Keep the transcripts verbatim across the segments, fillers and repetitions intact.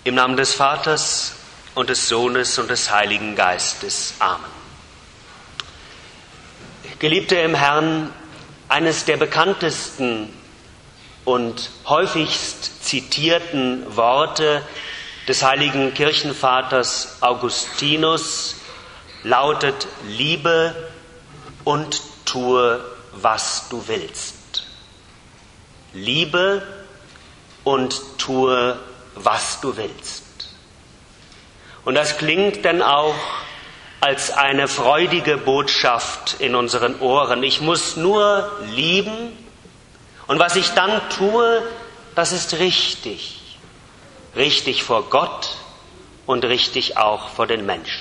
Im Namen des Vaters und des Sohnes und des Heiligen Geistes. Amen. Geliebte im Herrn, eines der bekanntesten und häufigst zitierten Worte des heiligen Kirchenvaters Augustinus lautet: Liebe und tue, was du willst. Liebe und tue, was du willst. Und das klingt dann auch als eine freudige Botschaft in unseren Ohren. Ich muss nur lieben und was ich dann tue, das ist richtig. Richtig vor Gott und richtig auch vor den Menschen.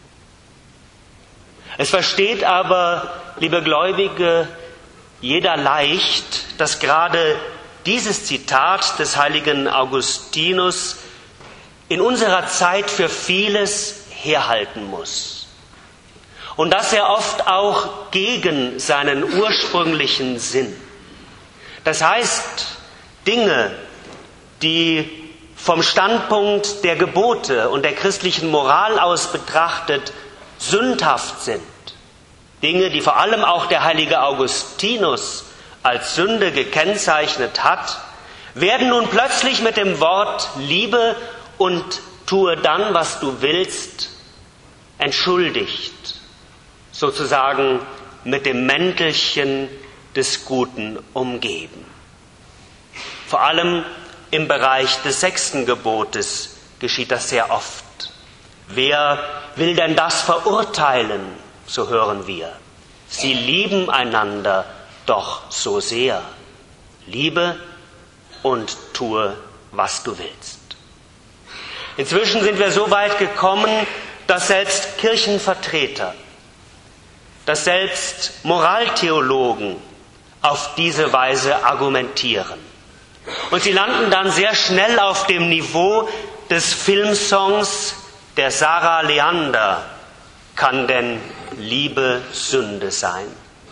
Es versteht aber, liebe Gläubige, jeder leicht, dass gerade dieses Zitat des heiligen Augustinus in unserer Zeit für vieles herhalten muss. Und dass er oft auch gegen seinen ursprünglichen Sinn. Das heißt, Dinge, die vom Standpunkt der Gebote und der christlichen Moral aus betrachtet sündhaft sind, Dinge, die vor allem auch der heilige Augustinus als Sünde gekennzeichnet hat, werden nun plötzlich mit dem Wort Liebe und tue dann, was du willst, entschuldigt, sozusagen mit dem Mäntelchen des Guten umgeben. Vor allem im Bereich des sechsten Gebotes geschieht das sehr oft. Wer will denn das verurteilen, so hören wir. Sie lieben einander doch so sehr. Liebe und tue, was du willst. Inzwischen sind wir so weit gekommen, dass selbst Kirchenvertreter, dass selbst Moraltheologen auf diese Weise argumentieren. Und sie landen dann sehr schnell auf dem Niveau des Filmsongs der Sarah Leander. Kann denn Liebe Sünde sein?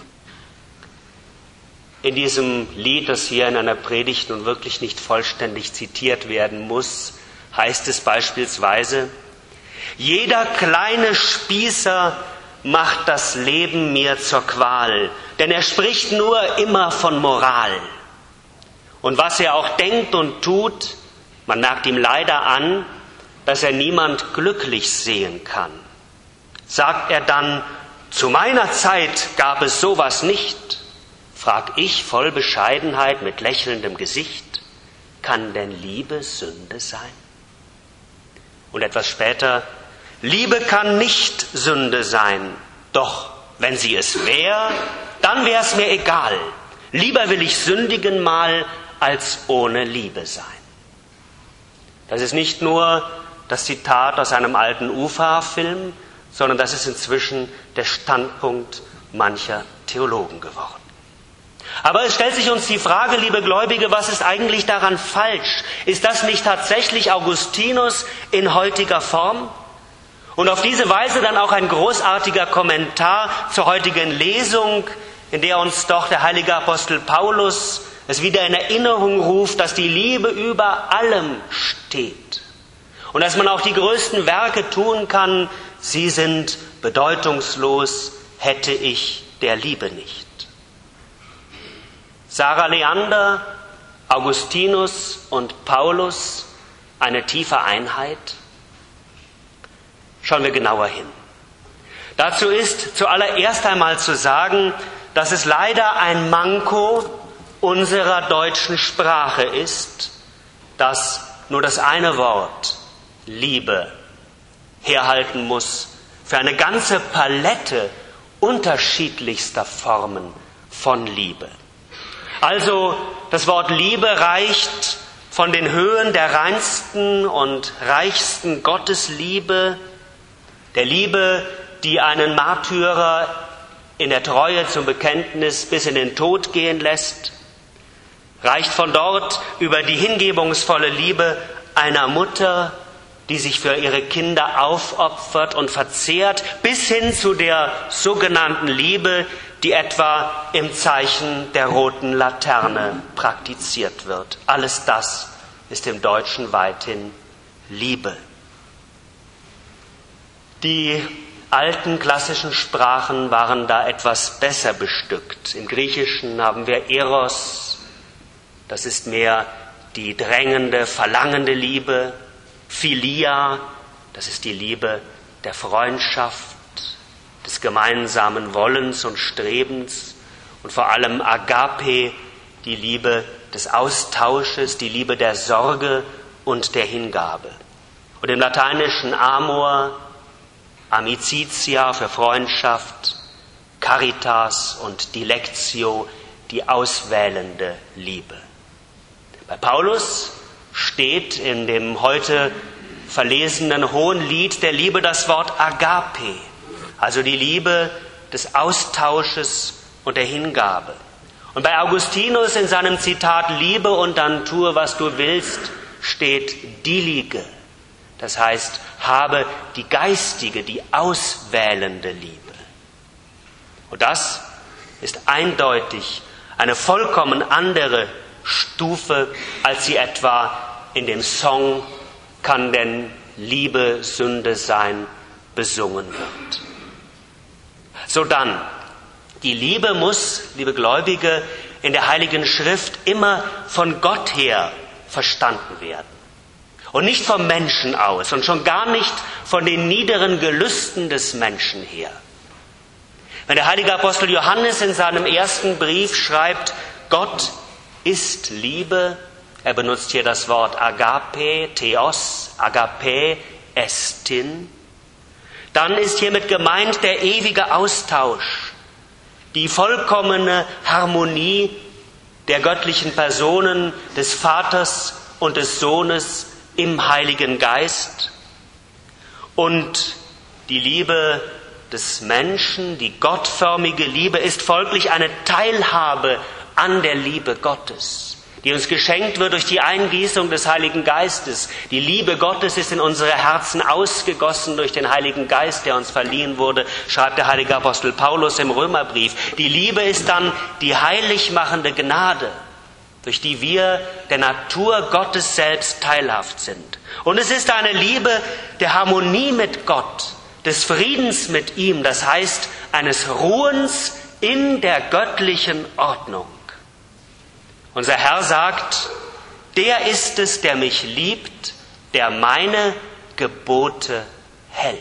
In diesem Lied, das hier in einer Predigt nun wirklich nicht vollständig zitiert werden muss, heißt es beispielsweise: Jeder kleine Spießer macht das Leben mir zur Qual, denn er spricht nur immer von Moral. Und was er auch denkt und tut, man merkt ihm leider an, dass er niemand glücklich sehen kann. Sagt er dann, zu meiner Zeit gab es sowas nicht, frag ich voll Bescheidenheit mit lächelndem Gesicht, kann denn Liebe Sünde sein? Und etwas später: Liebe kann nicht Sünde sein, doch wenn sie es wäre, dann wäre es mir egal. Lieber will ich sündigen mal, als ohne Liebe sein. Das ist nicht nur das Zitat aus einem alten U F A-Film, sondern das ist inzwischen der Standpunkt mancher Theologen geworden. Aber es stellt sich uns die Frage, liebe Gläubige, was ist eigentlich daran falsch? Ist das nicht tatsächlich Augustinus in heutiger Form? Und auf diese Weise dann auch ein großartiger Kommentar zur heutigen Lesung, in der uns doch der heilige Apostel Paulus es wieder in Erinnerung ruft, dass die Liebe über allem steht. Und dass man auch die größten Werke tun kann, sie sind bedeutungslos, hätte ich der Liebe nicht. Sarah Leander, Augustinus und Paulus, eine tiefe Einheit? Schauen wir genauer hin. Dazu ist zuallererst einmal zu sagen, dass es leider ein Manko unserer deutschen Sprache ist, dass nur das eine Wort, Liebe, herhalten muss für eine ganze Palette unterschiedlichster Formen von Liebe. Also das Wort Liebe reicht von den Höhen der reinsten und reichsten Gottesliebe, der Liebe, die einen Märtyrer in der Treue zum Bekenntnis bis in den Tod gehen lässt, reicht von dort über die hingebungsvolle Liebe einer Mutter, die sich für ihre Kinder aufopfert und verzehrt, bis hin zu der sogenannten Liebe, die etwa im Zeichen der roten Laterne praktiziert wird. Alles das ist im Deutschen weithin Liebe. Die alten klassischen Sprachen waren da etwas besser bestückt. Im Griechischen haben wir Eros, das ist mehr die drängende, verlangende Liebe. Philia, das ist die Liebe der Freundschaft, des gemeinsamen Wollens und Strebens. Und vor allem Agape, die Liebe des Austausches, die Liebe der Sorge und der Hingabe. Und im Lateinischen Amor, Amicitia für Freundschaft, Caritas und Dilectio, die auswählende Liebe. Bei Paulus steht in dem heute verlesenen Hohenlied der Liebe das Wort Agape, also die Liebe des Austausches und der Hingabe. Und bei Augustinus in seinem Zitat Liebe und dann tue, was du willst, steht Dilige. Das heißt, habe die geistige, die auswählende Liebe. Und das ist eindeutig eine vollkommen andere Stufe, als sie etwa in dem Song Kann denn Liebe Sünde sein besungen wird. So dann, die Liebe muss, liebe Gläubige, in der Heiligen Schrift immer von Gott her verstanden werden. Und nicht vom Menschen aus und schon gar nicht von den niederen Gelüsten des Menschen her. Wenn der heilige Apostel Johannes in seinem ersten Brief schreibt, Gott ist Liebe, er benutzt hier das Wort Agape, Theos, Agape, Estin, dann ist hiermit gemeint der ewige Austausch, die vollkommene Harmonie der göttlichen Personen, des Vaters und des Sohnes im Heiligen Geist und die Liebe des Menschen, die gottförmige Liebe, ist folglich eine Teilhabe an der Liebe Gottes, die uns geschenkt wird durch die Eingießung des Heiligen Geistes. Die Liebe Gottes ist in unsere Herzen ausgegossen durch den Heiligen Geist, der uns verliehen wurde, schreibt der heilige Apostel Paulus im Römerbrief. Die Liebe ist dann die heilig machende Gnade, durch die wir der Natur Gottes selbst teilhaft sind. Und es ist eine Liebe der Harmonie mit Gott, des Friedens mit ihm, das heißt eines Ruhens in der göttlichen Ordnung. Unser Herr sagt, der ist es, der mich liebt, der meine Gebote hält.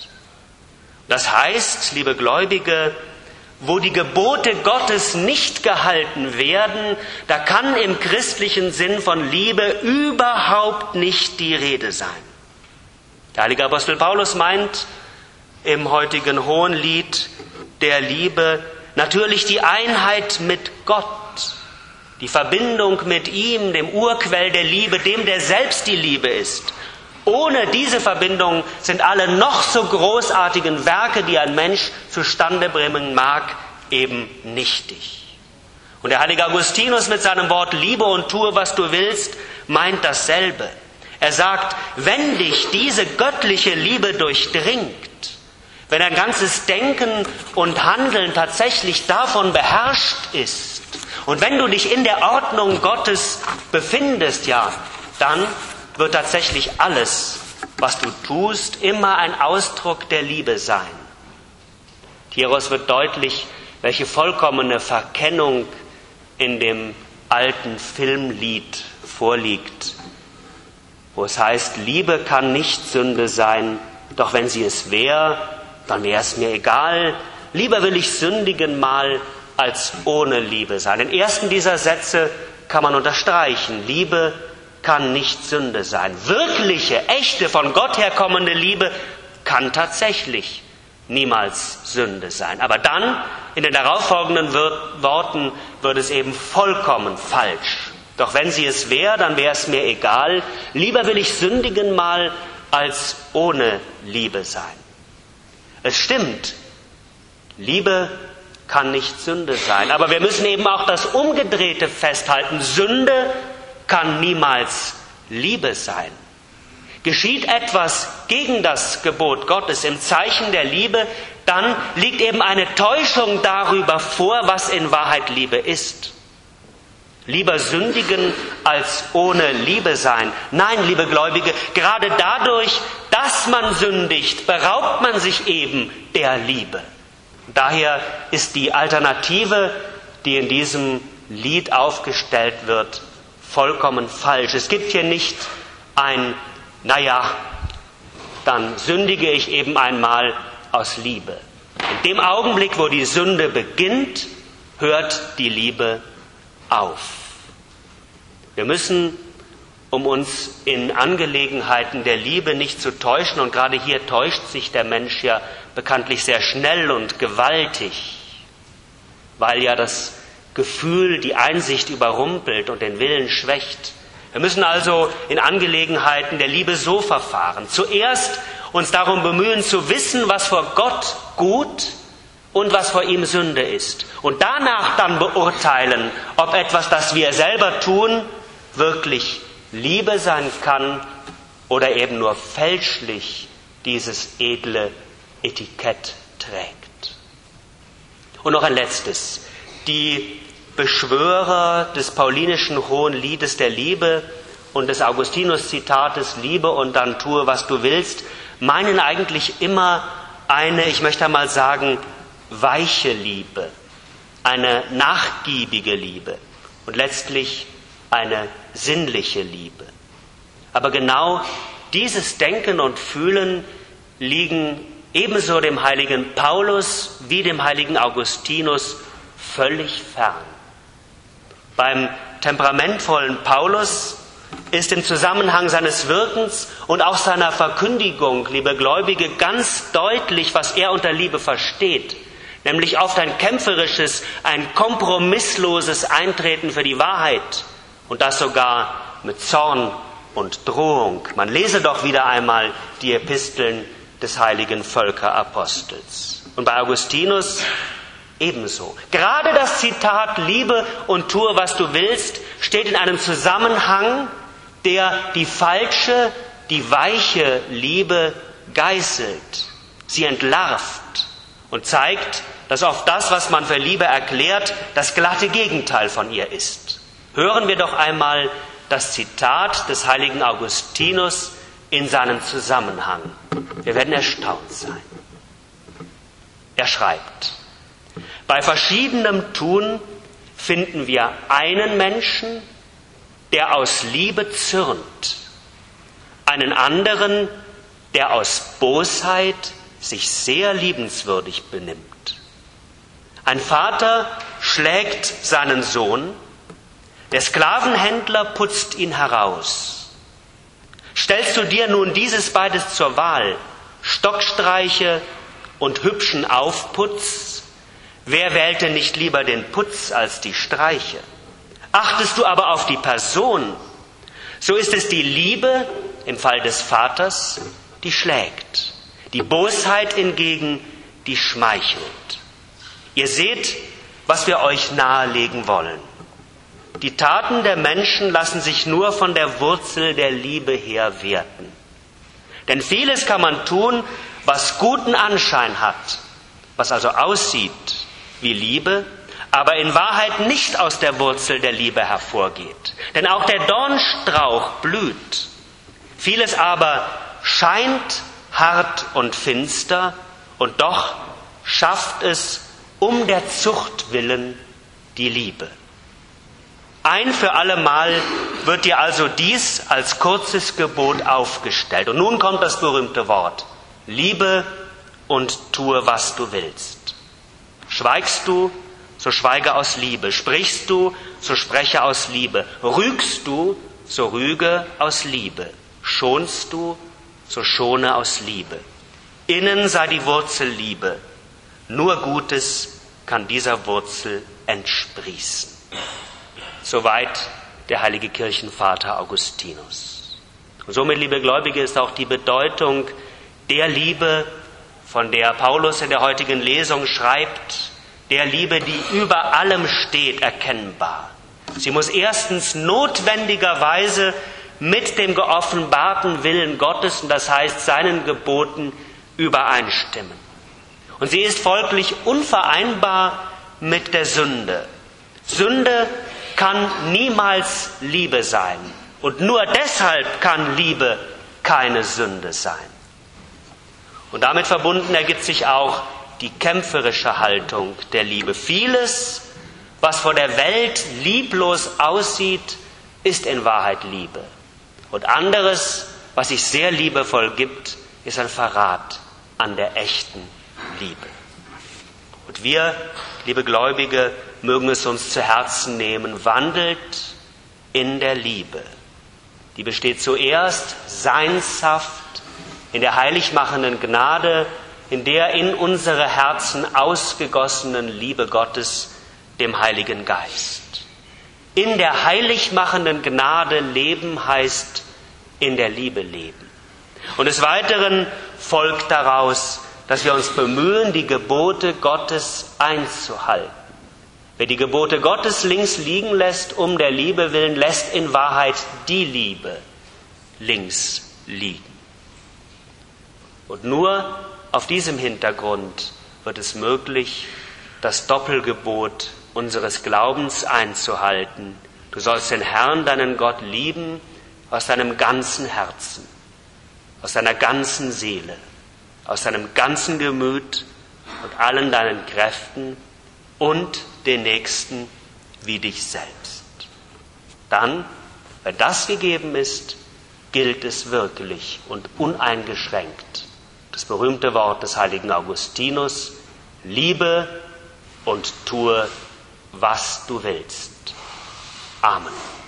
Das heißt, liebe Gläubige, wo die Gebote Gottes nicht gehalten werden, da kann im christlichen Sinn von Liebe überhaupt nicht die Rede sein. Der heilige Apostel Paulus meint im heutigen Hohenlied der Liebe natürlich die Einheit mit Gott, die Verbindung mit ihm, dem Urquell der Liebe, dem, der selbst die Liebe ist. Ohne diese Verbindung sind alle noch so großartigen Werke, die ein Mensch zustande bringen mag, eben nichtig. Und der heilige Augustinus mit seinem Wort Liebe und tue, was du willst, meint dasselbe. Er sagt, wenn dich diese göttliche Liebe durchdringt, wenn ein ganzes Denken und Handeln tatsächlich davon beherrscht ist und wenn du dich in der Ordnung Gottes befindest, ja, dann wird tatsächlich alles, was du tust, immer ein Ausdruck der Liebe sein. Hieraus wird deutlich, welche vollkommene Verkennung in dem alten Filmlied vorliegt, wo es heißt, Liebe kann nicht Sünde sein, doch wenn sie es wäre, dann wäre es mir egal. Lieber will ich sündigen mal, als ohne Liebe sein. Den ersten dieser Sätze kann man unterstreichen. Liebe kann nicht Sünde sein. Wirkliche, echte, von Gott herkommende Liebe kann tatsächlich niemals Sünde sein. Aber dann, in den darauffolgenden Worten, wird es eben vollkommen falsch. Doch wenn sie es wäre, dann wäre es mir egal. Lieber will ich sündigen mal, als ohne Liebe sein. Es stimmt, Liebe kann nicht Sünde sein. Aber wir müssen eben auch das Umgedrehte festhalten. Sünde kann niemals Liebe sein. Geschieht etwas gegen das Gebot Gottes im Zeichen der Liebe, dann liegt eben eine Täuschung darüber vor, was in Wahrheit Liebe ist. Lieber sündigen als ohne Liebe sein. Nein, liebe Gläubige, gerade dadurch, dass man sündigt, beraubt man sich eben der Liebe. Daher ist die Alternative, die in diesem Lied aufgestellt wird, vollkommen falsch. Es gibt hier nicht ein, naja, dann sündige ich eben einmal aus Liebe. In dem Augenblick, wo die Sünde beginnt, hört die Liebe auf. Wir müssen, um uns in Angelegenheiten der Liebe nicht zu täuschen, und gerade hier täuscht sich der Mensch ja bekanntlich sehr schnell und gewaltig, weil ja das Gefühl die Einsicht überrumpelt und den Willen schwächt. Wir müssen also in Angelegenheiten der Liebe so verfahren. Zuerst uns darum bemühen zu wissen, was vor Gott gut und was vor ihm Sünde ist. Und danach dann beurteilen, ob etwas, das wir selber tun, wirklich Liebe sein kann oder eben nur fälschlich dieses edle Etikett trägt. Und noch ein letztes. Die Beschwörer des paulinischen Hohen Liedes der Liebe und des Augustinus-Zitates Liebe und dann tue, was du willst, meinen eigentlich immer eine, ich möchte einmal sagen, weiche Liebe, eine nachgiebige Liebe und letztlich eine sinnliche Liebe. Aber genau dieses Denken und Fühlen liegen ebenso dem heiligen Paulus wie dem heiligen Augustinus völlig fern. Beim temperamentvollen Paulus ist im Zusammenhang seines Wirkens und auch seiner Verkündigung, liebe Gläubige, ganz deutlich, was er unter Liebe versteht, nämlich oft ein kämpferisches, ein kompromissloses Eintreten für die Wahrheit und das sogar mit Zorn und Drohung. Man lese doch wieder einmal die Episteln des heiligen Völkerapostels. Und bei Augustinus ebenso. Gerade das Zitat Liebe und tue, was du willst, steht in einem Zusammenhang, der die falsche, die weiche Liebe geißelt, sie entlarvt und zeigt, dass oft das, was man für Liebe erklärt, das glatte Gegenteil von ihr ist. Hören wir doch einmal das Zitat des heiligen Augustinus in seinem Zusammenhang. Wir werden erstaunt sein. Er schreibt: Bei verschiedenem Tun finden wir einen Menschen, der aus Liebe zürnt, einen anderen, der aus Bosheit sich sehr liebenswürdig benimmt. Ein Vater schlägt seinen Sohn, der Sklavenhändler putzt ihn heraus. Stellst du dir nun dieses beides zur Wahl, Stockstreiche und hübschen Aufputz, wer wählte nicht lieber den Putz als die Streiche? Achtest du aber auf die Person, so ist es die Liebe im Fall des Vaters, die schlägt, die Bosheit hingegen, die schmeichelt. Ihr seht, was wir euch nahelegen wollen. Die Taten der Menschen lassen sich nur von der Wurzel der Liebe her werten. Denn vieles kann man tun, was guten Anschein hat, was also aussieht wie Liebe, aber in Wahrheit nicht aus der Wurzel der Liebe hervorgeht. Denn auch der Dornstrauch blüht. Vieles aber scheint hart und finster und doch schafft es um der Zucht willen die Liebe. Ein für allemal wird dir also dies als kurzes Gebot aufgestellt. Und nun kommt das berühmte Wort: Liebe und tue, was du willst. Schweigst du, so schweige aus Liebe. Sprichst du, so spreche aus Liebe. Rügst du, so rüge aus Liebe. Schonst du, so schone aus Liebe. Innen sei die Wurzel Liebe. Nur Gutes kann dieser Wurzel entsprießen. Soweit der heilige Kirchenvater Augustinus. Und somit, liebe Gläubige, ist auch die Bedeutung der Liebe, von der Paulus in der heutigen Lesung schreibt, der Liebe, die über allem steht, erkennbar. Sie muss erstens notwendigerweise mit dem geoffenbarten Willen Gottes, und das heißt seinen Geboten, übereinstimmen. Und sie ist folglich unvereinbar mit der Sünde. Sünde kann niemals Liebe sein. Und nur deshalb kann Liebe keine Sünde sein. Und damit verbunden ergibt sich auch die kämpferische Haltung der Liebe. Vieles, was vor der Welt lieblos aussieht, ist in Wahrheit Liebe. Und anderes, was sich sehr liebevoll gibt, ist ein Verrat an der echten Liebe. Und wir, liebe Gläubige, mögen es uns zu Herzen nehmen, wandelt in der Liebe. Die besteht zuerst seinshaft in der heiligmachenden Gnade, in der in unsere Herzen ausgegossenen Liebe Gottes, dem Heiligen Geist. In der heiligmachenden Gnade leben heißt in der Liebe leben. Und des Weiteren folgt daraus, dass wir uns bemühen, die Gebote Gottes einzuhalten. Wer die Gebote Gottes links liegen lässt, um der Liebe willen, lässt in Wahrheit die Liebe links liegen. Und nur auf diesem Hintergrund wird es möglich, das Doppelgebot unseres Glaubens einzuhalten. Du sollst den Herrn, deinen Gott, lieben aus deinem ganzen Herzen, aus deiner ganzen Seele, aus deinem ganzen Gemüt und allen deinen Kräften und den Nächsten wie dich selbst. Dann, wenn das gegeben ist, gilt es wirklich und uneingeschränkt. Das berühmte Wort des heiligen Augustinus: Liebe und tue, was du willst. Amen.